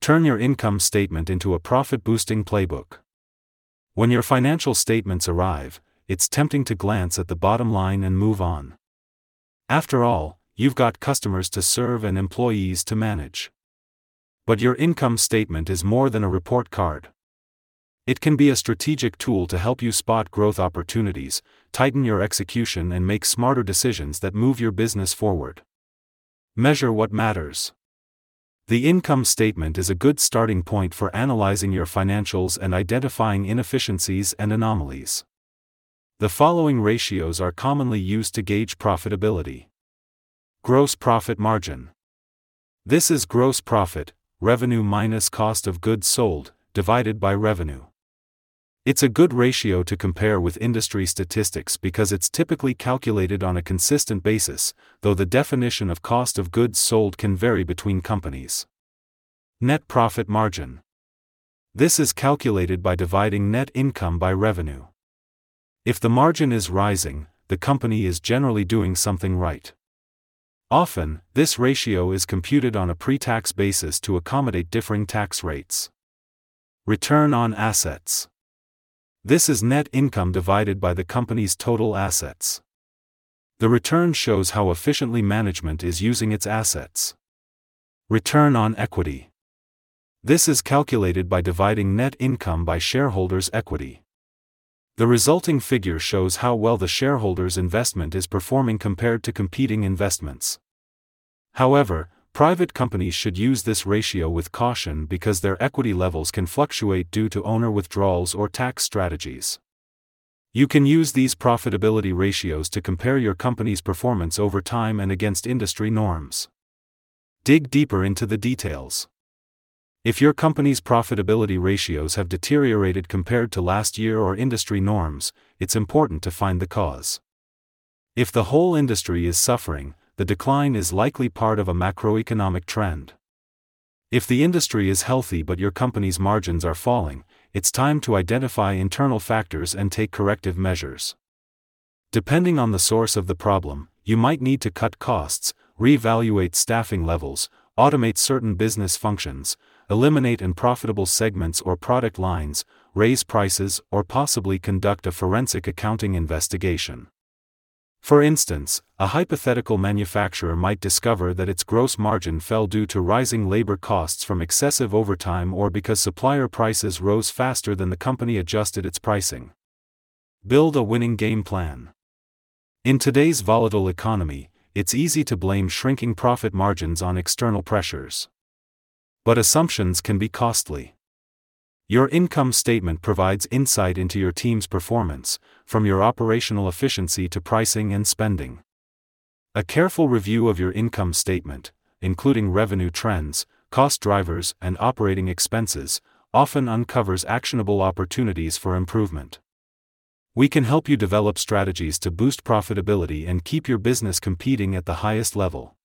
Turn your income statement into a profit-boosting playbook. When your financial statements arrive, it's tempting to glance at the bottom line and move on. After all, you've got customers to serve and employees to manage. But your income statement is more than a report card. It can be a strategic tool to help you spot growth opportunities, tighten your execution, and make smarter decisions that move your business forward. Measure what matters. The income statement is a good starting point for analyzing your financials and identifying inefficiencies and anomalies. The following ratios are commonly used to gauge profitability. Gross profit margin. This is gross profit, revenue minus cost of goods sold, divided by revenue. It's a good ratio to compare with industry statistics because it's typically calculated on a consistent basis, though the definition of cost of goods sold can vary between companies. Net profit margin. This is calculated by dividing net income by revenue. If the margin is rising, the company is generally doing something right. Often, this ratio is computed on a pre-tax basis to accommodate differing tax rates. Return on assets. This is net income divided by the company's total assets. The return shows how efficiently management is using its assets. Return on equity. This is calculated by dividing net income by shareholders' equity. The resulting figure shows how well the shareholders' investment is performing compared to competing investments. However, private companies should use this ratio with caution because their equity levels can fluctuate due to owner withdrawals or tax strategies. You can use these profitability ratios to compare your company's performance over time and against industry norms. Dig deeper into the details. If your company's profitability ratios have deteriorated compared to last year or industry norms, it's important to find the cause. If the whole industry is suffering, the decline is likely part of a macroeconomic trend. If the industry is healthy but your company's margins are falling, it's time to identify internal factors and take corrective measures. Depending on the source of the problem, you might need to cut costs, reevaluate staffing levels, automate certain business functions, eliminate unprofitable segments or product lines, raise prices, or possibly conduct a forensic accounting investigation. For instance, a hypothetical manufacturer might discover that its gross margin fell due to rising labor costs from excessive overtime or because supplier prices rose faster than the company adjusted its pricing. Build a winning game plan. In today's volatile economy, it's easy to blame shrinking profit margins on external pressures. But assumptions can be costly. Your income statement provides insight into your team's performance, from your operational efficiency to pricing and spending. A careful review of your income statement, including revenue trends, cost drivers, and operating expenses, often uncovers actionable opportunities for improvement. We can help you develop strategies to boost profitability and keep your business competing at the highest level.